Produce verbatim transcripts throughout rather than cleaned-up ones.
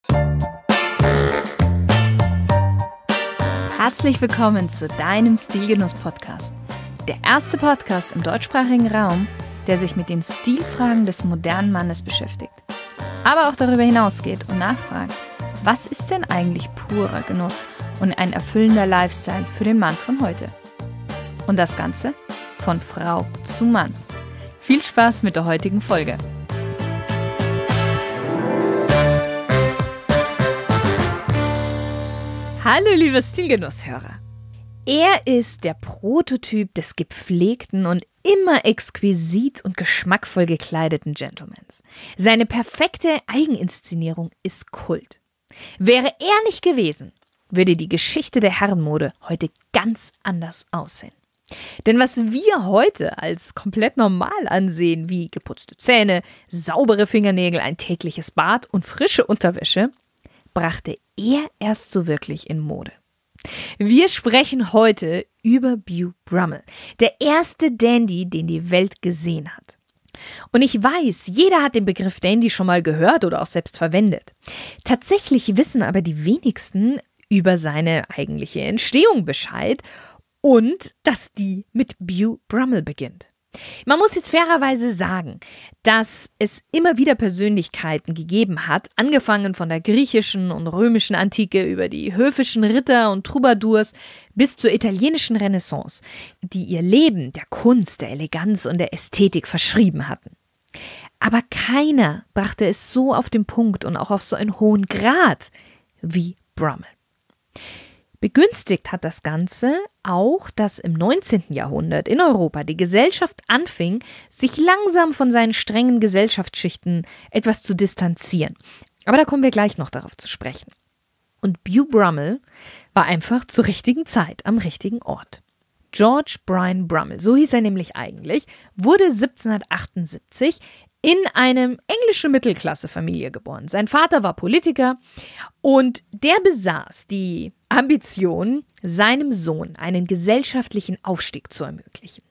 Herzlich willkommen zu deinem Stilgenuss-Podcast. Der erste Podcast im deutschsprachigen Raum, der sich mit den Stilfragen des modernen Mannes beschäftigt. Aber auch darüber hinausgeht und nachfragt, was ist denn eigentlich purer Genuss und ein erfüllender Lifestyle für den Mann von heute? Und das Ganze von Frau zu Mann. Viel Spaß mit der heutigen Folge. Hallo liebe Stilgenusshörer. Er ist der Prototyp des gepflegten und immer exquisit und geschmackvoll gekleideten Gentlemans. Seine perfekte Eigeninszenierung ist Kult. Wäre er nicht gewesen, würde die Geschichte der Herrenmode heute ganz anders aussehen. Denn was wir heute als komplett normal ansehen, wie geputzte Zähne, saubere Fingernägel, ein tägliches Bad und frische Unterwäsche, brachte er erst so wirklich in Mode. Wir sprechen heute über Beau Brummell, der erste Dandy, den die Welt gesehen hat. Und ich weiß, jeder hat den Begriff Dandy schon mal gehört oder auch selbst verwendet. Tatsächlich wissen aber die wenigsten über seine eigentliche Entstehung Bescheid und dass die mit Beau Brummell beginnt. Man muss jetzt fairerweise sagen, dass es immer wieder Persönlichkeiten gegeben hat, angefangen von der griechischen und römischen Antike über die höfischen Ritter und Troubadours bis zur italienischen Renaissance, die ihr Leben der Kunst, der Eleganz und der Ästhetik verschrieben hatten. Aber keiner brachte es so auf den Punkt und auch auf so einen hohen Grad wie Brummell. Begünstigt hat das Ganze auch, dass im neunzehnten Jahrhundert in Europa die Gesellschaft anfing, sich langsam von seinen strengen Gesellschaftsschichten etwas zu distanzieren. Aber da kommen wir gleich noch darauf zu sprechen. Und Beau Brummell war einfach zur richtigen Zeit am richtigen Ort. George Brian Brummell, so hieß er nämlich eigentlich, wurde siebzehnhundertachtundsiebzig in eine englische Mittelklassefamilie geboren. Sein Vater war Politiker und der besaß die Ambition, seinem Sohn einen gesellschaftlichen Aufstieg zu ermöglichen.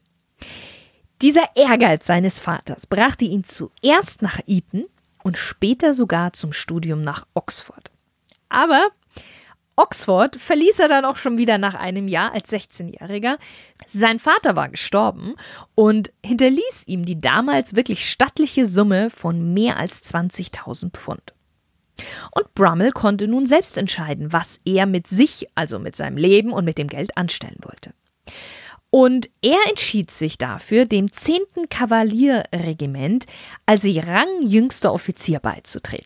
Dieser Ehrgeiz seines Vaters brachte ihn zuerst nach Eton und später sogar zum Studium nach Oxford. Aber Oxford verließ er dann auch schon wieder nach einem Jahr als sechzehnjähriger. Sein Vater war gestorben und hinterließ ihm die damals wirklich stattliche Summe von mehr als zwanzigtausend Pfund. Und Brummell konnte nun selbst entscheiden, was er mit sich, also mit seinem Leben und mit dem Geld anstellen wollte. Und er entschied sich dafür, dem zehnten Kavallerregiment als rangjüngster Offizier beizutreten.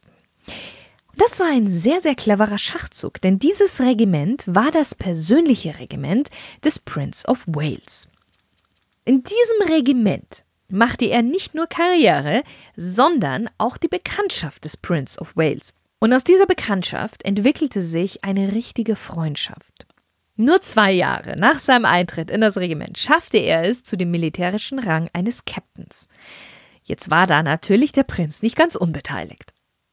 Das war ein sehr, sehr cleverer Schachzug, denn dieses Regiment war das persönliche Regiment des Prince of Wales. In diesem Regiment machte er nicht nur Karriere, sondern auch die Bekanntschaft des Prince of Wales. Und aus dieser Bekanntschaft entwickelte sich eine richtige Freundschaft. Nur zwei Jahre nach seinem Eintritt in das Regiment schaffte er es zu dem militärischen Rang eines Captains. Jetzt war da natürlich der Prinz nicht ganz unbeteiligt.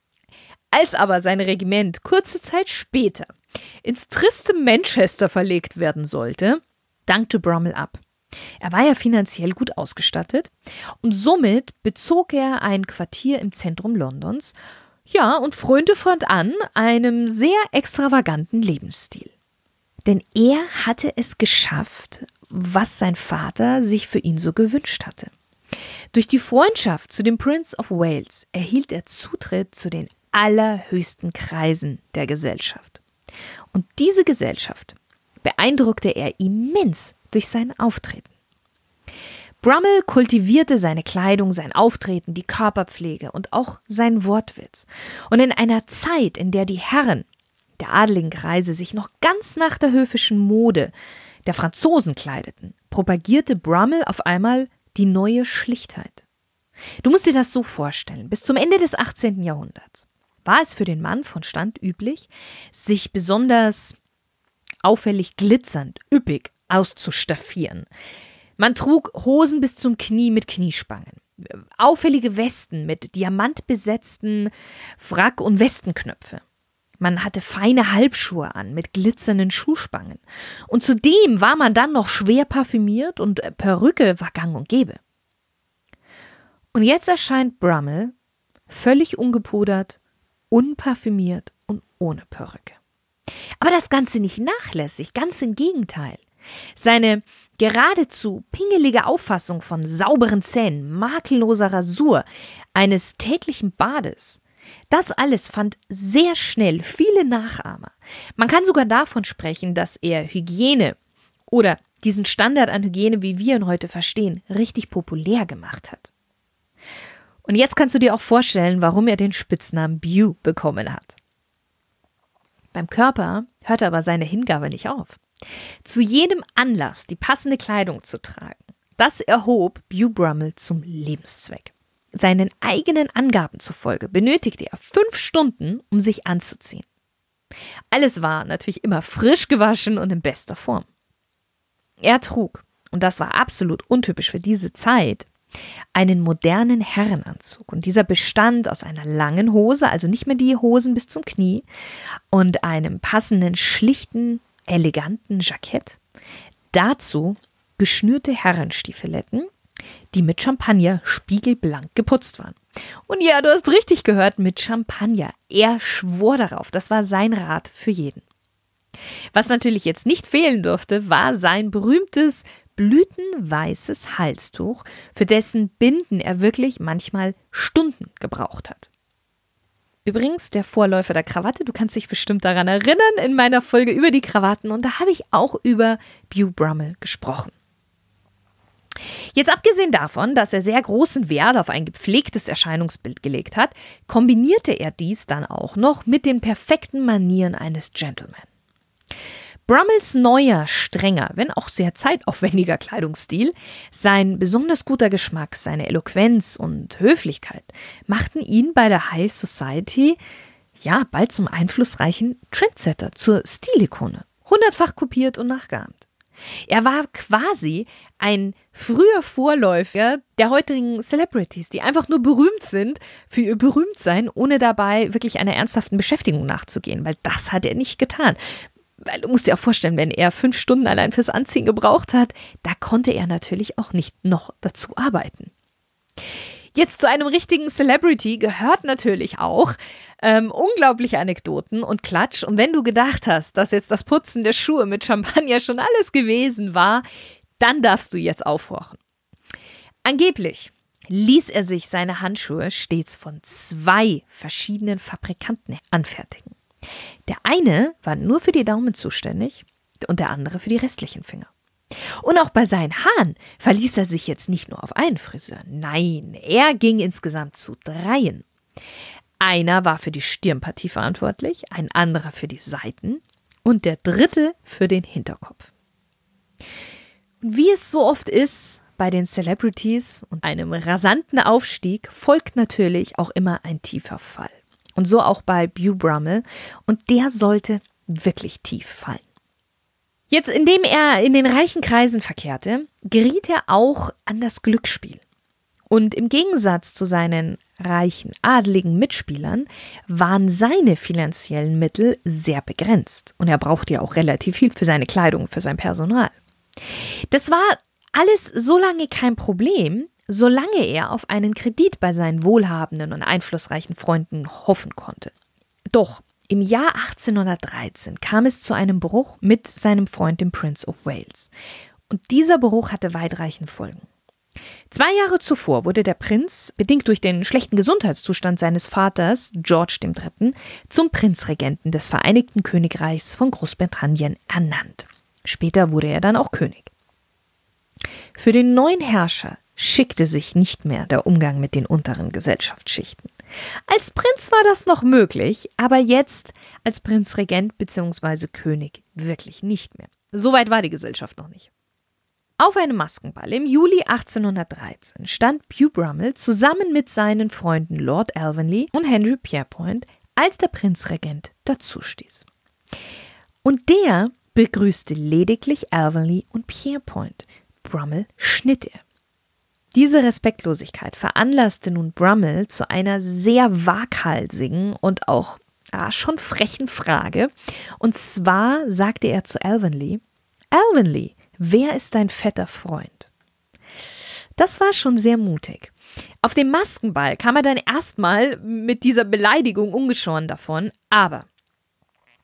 Als aber sein Regiment kurze Zeit später ins triste Manchester verlegt werden sollte, dankte Brummell ab. Er war ja finanziell gut ausgestattet und somit bezog er ein Quartier im Zentrum Londons, ja, und frönte fortan einem sehr extravaganten Lebensstil. Denn er hatte es geschafft, was sein Vater sich für ihn so gewünscht hatte. Durch die Freundschaft zu dem Prince of Wales erhielt er Zutritt zu den allerhöchsten Kreisen der Gesellschaft. Und diese Gesellschaft beeindruckte er immens durch sein Auftreten. Brummell kultivierte seine Kleidung, sein Auftreten, die Körperpflege und auch seinen Wortwitz. Und in einer Zeit, in der die Herren der adeligen Kreise sich noch ganz nach der höfischen Mode der Franzosen kleideten, propagierte Brummell auf einmal die neue Schlichtheit. Du musst dir das so vorstellen, bis zum Ende des achtzehnten Jahrhunderts war es für den Mann von Stand üblich, sich besonders auffällig glitzernd, üppig auszustaffieren. Man trug Hosen bis zum Knie mit Kniespangen, auffällige Westen mit diamantbesetzten Frack- und Westenknöpfe. Man hatte feine Halbschuhe an mit glitzernden Schuhspangen. Und zudem war man dann noch schwer parfümiert und Perücke war gang und gäbe. Und jetzt erscheint Brummell völlig ungepudert, unparfümiert ohne Perücke. Aber das Ganze nicht nachlässig, ganz im Gegenteil. Seine geradezu pingelige Auffassung von sauberen Zähnen, makelloser Rasur, eines täglichen Bades, das alles fand sehr schnell viele Nachahmer. Man kann sogar davon sprechen, dass er Hygiene oder diesen Standard an Hygiene, wie wir ihn heute verstehen, richtig populär gemacht hat. Und jetzt kannst du dir auch vorstellen, warum er den Spitznamen Bew bekommen hat. Beim Körper hörte aber seine Hingabe nicht auf. Zu jedem Anlass die passende Kleidung zu tragen, das erhob Bew Brummel zum Lebenszweck. Seinen eigenen Angaben zufolge benötigte er fünf Stunden, um sich anzuziehen. Alles war natürlich immer frisch gewaschen und in bester Form. Er trug, und das war absolut untypisch für diese Zeit, einen modernen Herrenanzug. Und dieser bestand aus einer langen Hose, also nicht mehr die Hosen bis zum Knie, und einem passenden, schlichten, eleganten Jackett. Dazu geschnürte Herrenstiefeletten, die mit Champagner spiegelblank geputzt waren. Und ja, du hast richtig gehört, mit Champagner. Er schwor darauf, das war sein Rat für jeden. Was natürlich jetzt nicht fehlen durfte, war sein berühmtes blütenweißes Halstuch, für dessen Binden er wirklich manchmal Stunden gebraucht hat. Übrigens, der Vorläufer der Krawatte, du kannst dich bestimmt daran erinnern, in meiner Folge über die Krawatten, und da habe ich auch über Bew Brummel gesprochen. Jetzt abgesehen davon, dass er sehr großen Wert auf ein gepflegtes Erscheinungsbild gelegt hat, kombinierte er dies dann auch noch mit den perfekten Manieren eines Gentleman. Brummels neuer, strenger, wenn auch sehr zeitaufwendiger Kleidungsstil, sein besonders guter Geschmack, seine Eloquenz und Höflichkeit machten ihn bei der High Society ja bald zum einflussreichen Trendsetter, zur Stilikone, hundertfach kopiert und nachgeahmt. Er war quasi ein früher Vorläufer der heutigen Celebrities, die einfach nur berühmt sind für ihr Berühmtsein, ohne dabei wirklich einer ernsthaften Beschäftigung nachzugehen, weil das hat er nicht getan. Weil du musst dir auch vorstellen, wenn er fünf Stunden allein fürs Anziehen gebraucht hat, da konnte er natürlich auch nicht noch dazu arbeiten. Jetzt zu einem richtigen Celebrity gehört natürlich auch ähm, unglaubliche Anekdoten und Klatsch. Und wenn du gedacht hast, dass jetzt das Putzen der Schuhe mit Champagner schon alles gewesen war, dann darfst du jetzt aufhorchen. Angeblich ließ er sich seine Handschuhe stets von zwei verschiedenen Fabrikanten anfertigen. Der eine war nur für die Daumen zuständig und der andere für die restlichen Finger. Und auch bei seinen Haaren verließ er sich jetzt nicht nur auf einen Friseur. Nein, er ging insgesamt zu dreien. Einer war für die Stirnpartie verantwortlich, ein anderer für die Seiten und der dritte für den Hinterkopf. Und wie es so oft ist bei den Celebrities und einem rasanten Aufstieg, folgt natürlich auch immer ein tiefer Fall. Und so auch bei Bew Brummel. Und der sollte wirklich tief fallen. Jetzt, indem er in den reichen Kreisen verkehrte, geriet er auch an das Glücksspiel. Und im Gegensatz zu seinen reichen, adligen Mitspielern waren seine finanziellen Mittel sehr begrenzt. Und er brauchte ja auch relativ viel für seine Kleidung, für sein Personal. Das war alles so lange kein Problem, solange er auf einen Kredit bei seinen wohlhabenden und einflussreichen Freunden hoffen konnte. Doch im Jahr achtzehnhundertdreizehn kam es zu einem Bruch mit seinem Freund, dem Prince of Wales. Und dieser Bruch hatte weitreichende Folgen. Zwei Jahre zuvor wurde der Prinz, bedingt durch den schlechten Gesundheitszustand seines Vaters, George der Dritte., zum Prinzregenten des Vereinigten Königreichs von Großbritannien ernannt. Später wurde er dann auch König. Für den neuen Herrscher schickte sich nicht mehr der Umgang mit den unteren Gesellschaftsschichten. Als Prinz war das noch möglich, aber jetzt als Prinzregent bzw. König wirklich nicht mehr. Soweit war die Gesellschaft noch nicht. Auf einem Maskenball im Juli achtzehnhundertdreizehn stand Bew Brummel zusammen mit seinen Freunden Lord Alvanley und Henry Pierrepoint, als der Prinzregent dazustieß. Und der begrüßte lediglich Alvanley und Pierrepoint. Brummel schnitt er. Diese Respektlosigkeit veranlasste nun Brummel zu einer sehr waghalsigen und auch ja, schon frechen Frage. Und zwar sagte er zu Alvanley: Alvanley, wer ist dein fetter Freund? Das war schon sehr mutig. Auf dem Maskenball kam er dann erstmal mit dieser Beleidigung ungeschoren davon, aber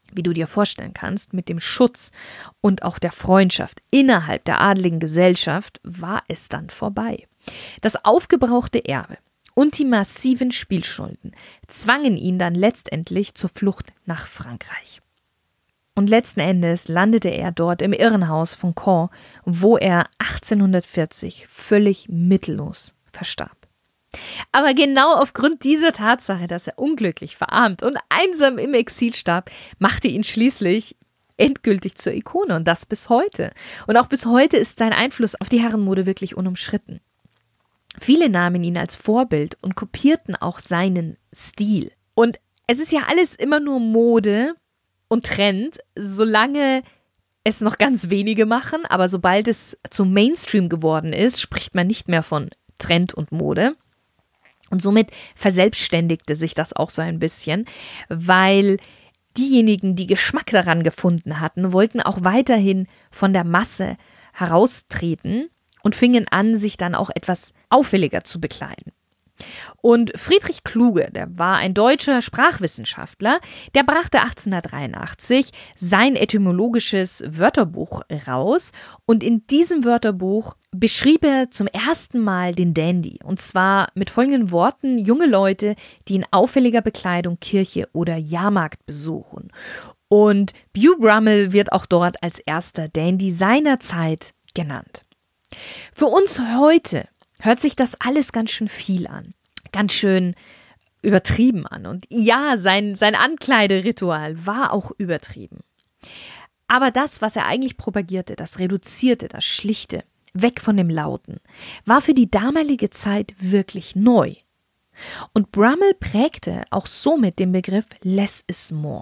wie du dir vorstellen kannst, mit dem Schutz und auch der Freundschaft innerhalb der adligen Gesellschaft war es dann vorbei. Das aufgebrauchte Erbe und die massiven Spielschulden zwangen ihn dann letztendlich zur Flucht nach Frankreich. Und letzten Endes landete er dort im Irrenhaus von Caen, wo er achtzehnhundertvierzig völlig mittellos verstarb. Aber genau aufgrund dieser Tatsache, dass er unglücklich, verarmt und einsam im Exil starb, machte ihn schließlich endgültig zur Ikone und das bis heute. Und auch bis heute ist sein Einfluss auf die Herrenmode wirklich unumstritten. Viele nahmen ihn als Vorbild und kopierten auch seinen Stil. Und es ist ja alles immer nur Mode und Trend, solange es noch ganz wenige machen, aber sobald es zum Mainstream geworden ist, spricht man nicht mehr von Trend und Mode. Und somit verselbstständigte sich das auch so ein bisschen, weil diejenigen, die Geschmack daran gefunden hatten, wollten auch weiterhin von der Masse heraustreten und fingen an, sich dann auch etwas auffälliger zu bekleiden. Und Friedrich Kluge, der war ein deutscher Sprachwissenschaftler, der brachte achtzehnhundertdreiundachtzig sein etymologisches Wörterbuch raus und in diesem Wörterbuch beschrieb er zum ersten Mal den Dandy und zwar mit folgenden Worten: junge Leute, die in auffälliger Bekleidung Kirche oder Jahrmarkt besuchen. Und Beau Brummell wird auch dort als erster Dandy seiner Zeit genannt. Für uns heute hört sich das alles ganz schön viel an, ganz schön übertrieben an. Und ja, sein, sein Ankleideritual war auch übertrieben. Aber das, was er eigentlich propagierte, das Reduzierte, das Schlichte, weg von dem Lauten, war für die damalige Zeit wirklich neu. Und Brummell prägte auch somit den Begriff Less is more.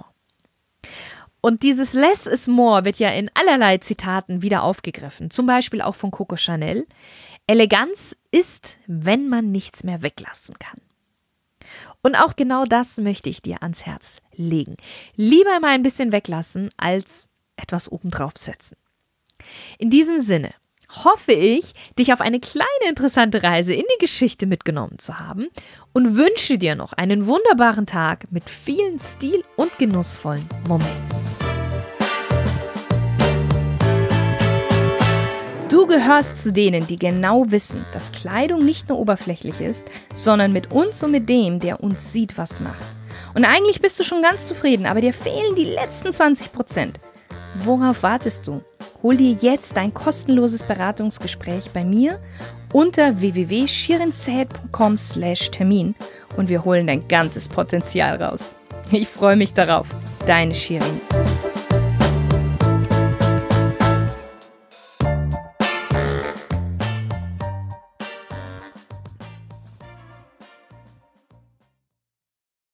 Und dieses Less is more wird ja in allerlei Zitaten wieder aufgegriffen, zum Beispiel auch von Coco Chanel. Eleganz ist, wenn man nichts mehr weglassen kann. Und auch genau das möchte ich dir ans Herz legen. Lieber mal ein bisschen weglassen, als etwas obendrauf setzen. In diesem Sinne hoffe ich, dich auf eine kleine interessante Reise in die Geschichte mitgenommen zu haben und wünsche dir noch einen wunderbaren Tag mit vielen stil- und genussvollen Momenten. Du gehörst zu denen, die genau wissen, dass Kleidung nicht nur oberflächlich ist, sondern mit uns und mit dem, der uns sieht, was macht. Und eigentlich bist du schon ganz zufrieden, aber dir fehlen die letzten zwanzig Prozent. Worauf wartest du? Hol dir jetzt dein kostenloses Beratungsgespräch bei mir unter w w w punkt shirin zayed punkt com slash termin und wir holen dein ganzes Potenzial raus. Ich freue mich darauf. Deine Shirin.